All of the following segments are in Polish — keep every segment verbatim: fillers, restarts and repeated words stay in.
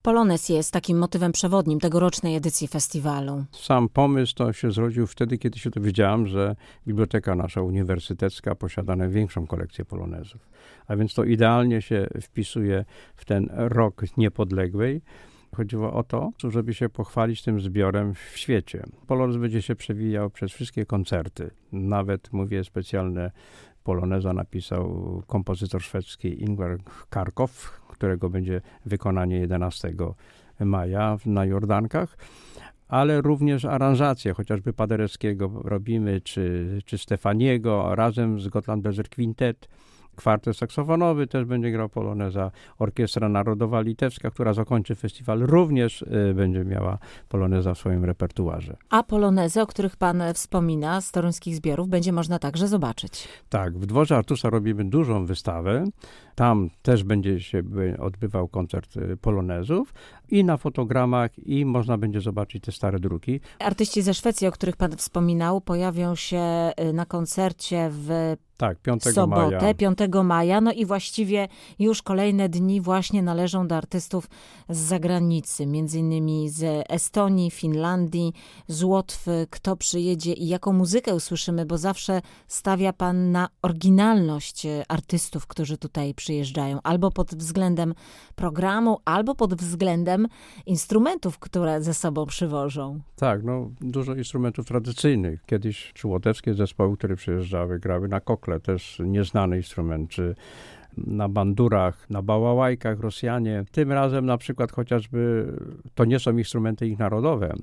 Polonez jest takim motywem przewodnim tegorocznej edycji festiwalu. Sam pomysł to się zrodził wtedy, kiedy się dowiedziałem, że biblioteka nasza uniwersytecka posiada największą kolekcję polonezów. A więc to idealnie się wpisuje w ten rok niepodległej. Chodziło o to, żeby się pochwalić tym zbiorem w świecie. Polonez będzie się przewijał przez wszystkie koncerty. Nawet, mówię, specjalne poloneza napisał kompozytor szwedzki Ingvar Karkow, którego będzie wykonanie jedenastego maja na Jordankach, ale również aranżacje, chociażby Paderewskiego robimy, czy, czy Stefaniego, razem z Gotland Bläser Quintet. Kwartet saksofonowy też będzie grał poloneza. Orkiestra Narodowa Litewska, która zakończy festiwal, również y, będzie miała poloneza w swoim repertuarze. A polonezy, o których pan wspomina, z toruńskich zbiorów, będzie można także zobaczyć. Tak, w Dworze Artusa robimy dużą wystawę. Tam też będzie się odbywał koncert polonezów i na fotogramach, i można będzie zobaczyć te stare druki. Artyści ze Szwecji, o których pan wspominał, pojawią się na koncercie w Tak, piątego sobotę, maja. piątego maja, no i właściwie już kolejne dni właśnie należą do artystów z zagranicy, między innymi z Estonii, Finlandii, z Łotwy. Kto przyjedzie i jaką muzykę usłyszymy, bo zawsze stawia pan na oryginalność artystów, którzy tutaj przyjeżdżają, albo pod względem programu, albo pod względem instrumentów, które ze sobą przywożą. Tak, no dużo instrumentów tradycyjnych. Kiedyś czy łotewskie zespoły, które przyjeżdżały, grały na kokle, też nieznany instrument, czy na bandurach, na bałałajkach Rosjanie. Tym razem na przykład chociażby, to nie są instrumenty ich narodowe,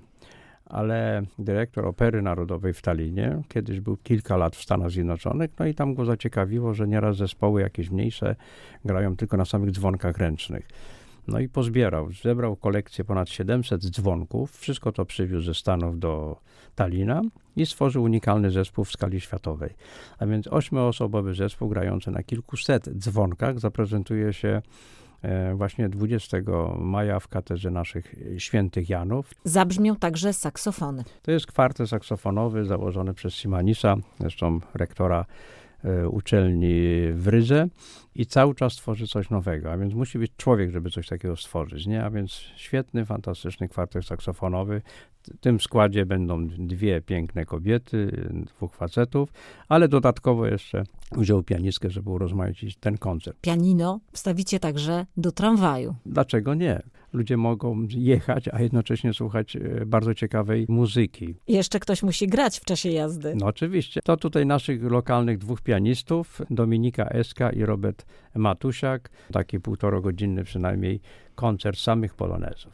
ale dyrektor Opery Narodowej w Tallinie, kiedyś był kilka lat w Stanach Zjednoczonych, no i tam go zaciekawiło, że nieraz zespoły jakieś mniejsze grają tylko na samych dzwonkach ręcznych. No i pozbierał, zebrał kolekcję ponad siedemset dzwonków, wszystko to przywiózł ze Stanów do Tallina i stworzył unikalny zespół w skali światowej. A więc ośmioosobowy zespół grający na kilkuset dzwonkach zaprezentuje się właśnie dwudziestego maja w katedrze naszych świętych Janów. Zabrzmią także saksofony. To jest kwartet saksofonowy założony przez Simanisa, zresztą rektora uczelni w Rydze, i cały czas tworzy coś nowego, a więc musi być człowiek, żeby coś takiego stworzyć, nie? A więc świetny, fantastyczny kwartet saksofonowy. W tym składzie będą dwie piękne kobiety, dwóch facetów, ale dodatkowo jeszcze wziął pianistkę, żeby urozmaicić ten koncert. Pianino wstawicie także do tramwaju. Dlaczego nie? Ludzie mogą jechać, a jednocześnie słuchać bardzo ciekawej muzyki. I jeszcze ktoś musi grać w czasie jazdy. No oczywiście. To tutaj naszych lokalnych dwóch pianistów, Dominika Eska i Robert Matusiak. Taki półtorogodzinny przynajmniej koncert samych polonezów.